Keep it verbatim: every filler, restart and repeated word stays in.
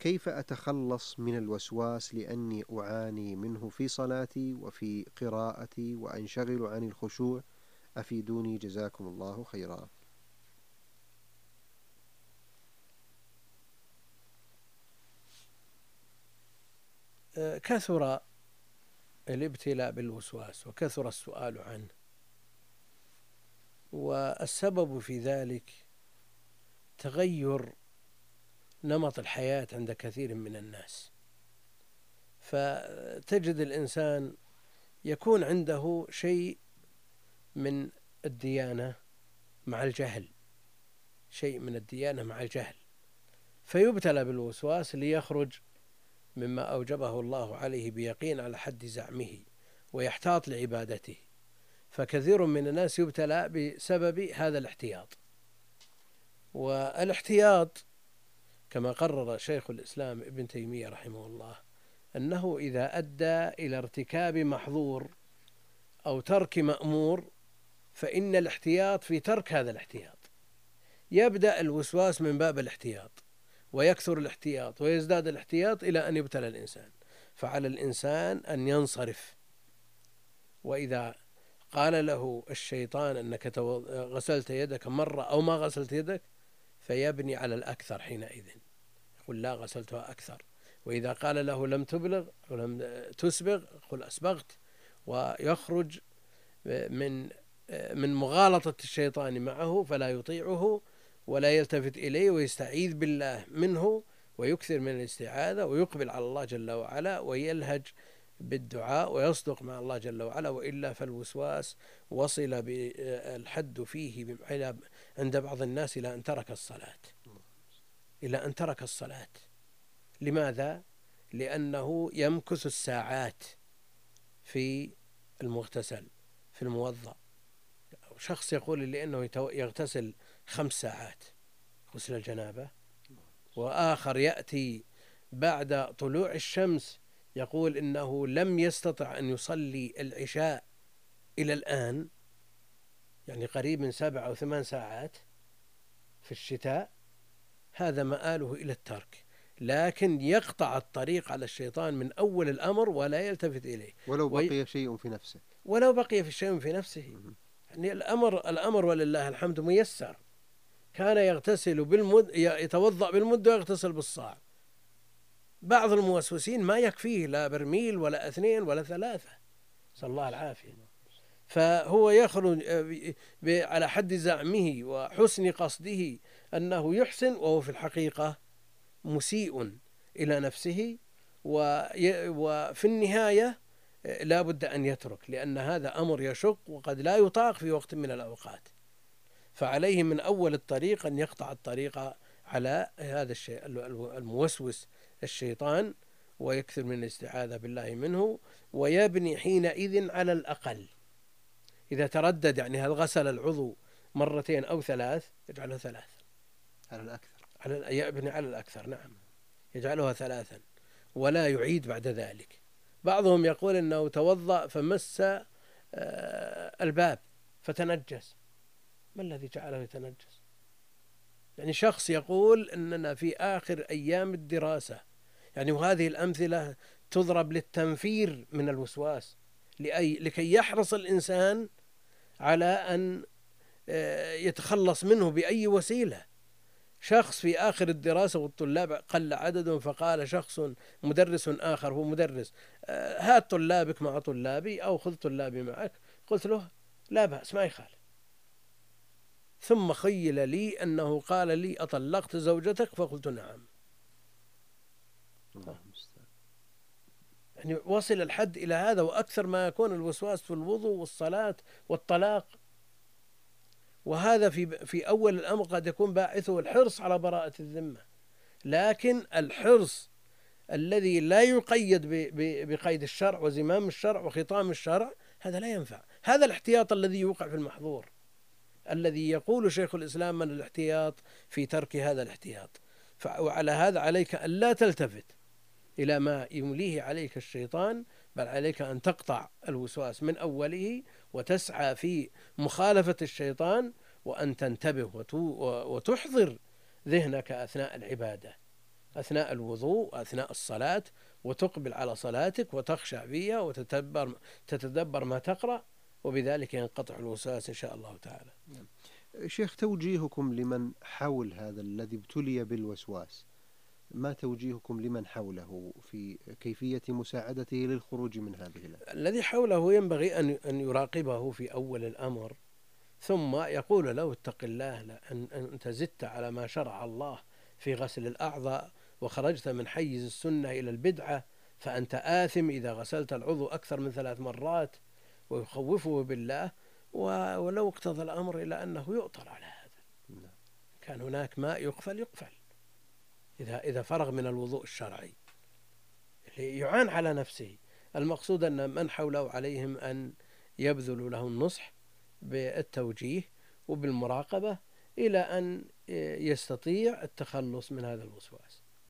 كيف أتخلص من الوسواس لأني أعاني منه في صلاتي وفي قراءتي وأنشغل عن الخشوع؟ أفيدوني جزاكم الله خيرا. كثر الابتلاء بالوسواس وكثر السؤال عنه، والسبب في ذلك تغير نمط الحياة عند كثير من الناس. فتجد الإنسان يكون عنده شيء من الديانة مع الجهل، شيء من الديانة مع الجهل، فيبتلى بالوسواس ليخرج مما أوجبه الله عليه بيقين على حد زعمه ويحتاط لعبادته. فكثير من الناس يبتلى بسبب هذا الاحتياط. والاحتياط كما قرر شيخ الإسلام ابن تيمية رحمه الله أنه إذا أدى إلى ارتكاب محظور أو ترك مأمور فإن الاحتياط في ترك هذا الاحتياط. يبدأ الوسواس من باب الاحتياط ويكثر الاحتياط ويزداد الاحتياط إلى أن يبتلى الإنسان. فعلى الإنسان أن ينصرف، وإذا قال له الشيطان أنك غسلت يدك مرة أو ما غسلت يدك فيبني على الأكثر حينئذ، يقول لا غسلتها أكثر. وإذا قال له لم تبلغ ولم تسبغ قل أسبغت، ويخرج من من مغالطة الشيطان معه فلا يطيعه ولا يلتفت إليه ويستعيذ بالله منه ويكثر من الاستعاذة ويقبل على الله جل وعلا ويلهج بالدعاء ويصدق مع الله جل وعلا. وإلا فالوسواس وصل بالحد فيه عند بعض الناس إلى أن ترك الصلاة إلى أن ترك الصلاة. لماذا؟ لأنه يمكث الساعات في المغتسل في الموضأ. شخص يقول لي أنه يغتسل خمس ساعات غسل الجنابة، وآخر يأتي بعد طلوع الشمس يقول إنه لم يستطع أن يصلي العشاء إلى الآن، يعني قريب من سبع أو ثمان ساعات في الشتاء. هذا مآله إلى الترك، لكن يقطع الطريق على الشيطان من أول الأمر ولا يلتفت إليه ولو بقي وي... شيء في نفسه ولو بقي في شيء في نفسه. يعني الأمر الأمر ولله الحمد ميسر. كان يغتسل بالمد يتوضأ بالمد ويغتسل بالصاع. بعض الموسوسين ما يكفيه لا برميل ولا اثنين ولا ثلاثة، صلى الله العافية. فهو يخرج على حد زعمه وحسن قصده أنه يحسن، وهو في الحقيقة مسيء إلى نفسه، وفي النهاية لا بد أن يترك، لأن هذا أمر يشق وقد لا يطاق في وقت من الأوقات. فعليه من أول الطريق أن يقطع الطريق على هذا الشيء الموسوس الشيطان ويكثر من الاستعاذة بالله منه، ويبني حينئذ على الأقل. إذا تردد يعني هل غسل العضو مرتين أو ثلاث يجعله ثلاثا على الأكثر، على يبني على الأكثر، نعم يجعلها ثلاثا ولا يعيد بعد ذلك. بعضهم يقول أنه توضأ فمس الباب فتنجس. ما الذي جعله يتنجس؟ يعني شخص يقول أننا في آخر أيام الدراسة، يعني وهذه الأمثلة تضرب للتنفير من الوسواس لأي لكي يحرص الإنسان على أن يتخلص منه بأي وسيلة. شخص في آخر الدراسة والطلاب قل عددهم، فقال شخص مدرس آخر هو مدرس هات طلابك مع طلابي أو خذ طلابي معك. قلت له لا بأس ما يخالف. ثم خيل لي أنه قال لي أطلقت زوجتك؟ فقلت نعم. يعني وصل الحد إلى هذا وأكثر ما يكون الوسواس في الوضوء والصلاة والطلاق. وهذا في في أول الأمر قد يكون باعثه الحرص على براءة الذمة، لكن الحرص الذي لا يقيد بقيد الشرع وزمام الشرع وخطام الشرع هذا لا ينفع. هذا الاحتياط الذي يوقع في المحظور، الذي يقول شيخ الإسلام من الاحتياط في ترك هذا الاحتياط. وعلى هذا عليك أن لا تلتفت إلى ما يمليه عليك الشيطان، بل عليك أن تقطع الوسواس من أوله وتسعى في مخالفة الشيطان، وأن تنتبه وتحضر ذهنك أثناء العبادة. أثناء الوضوء أثناء الصلاة، وتقبل على صلاتك وتخشع فيها وتتدبر تتدبر ما تقرأ، وبذلك ينقطع الوسواس إن شاء الله تعالى. شيخ، توجيهكم لمن حول هذا الذي ابتلي بالوسواس، ما توجيهكم لمن حوله في كيفية مساعدته للخروج من هذه الأزمة؟ الذي حوله ينبغي أن أن يراقبه في أول الأمر، ثم يقول له اتق الله، لأن أنت زدت على ما شرع الله في غسل الأعضاء وخرجت من حيز السنة إلى البدعة، فأنت آثم إذا غسلت العضو أكثر من ثلاث مرات، ويخوفه بالله. ولو اقتضى الأمر إلى أنه يؤطر على هذا، كان هناك ماء يقفل يقفل إذا إذا فرغ من الوضوء الشرعي، يعان على نفسه. المقصود أن من حوله عليهم أن يبذلوا له النصح بالتوجيه وبالمراقبة إلى أن يستطيع التخلص من هذا الوسواس.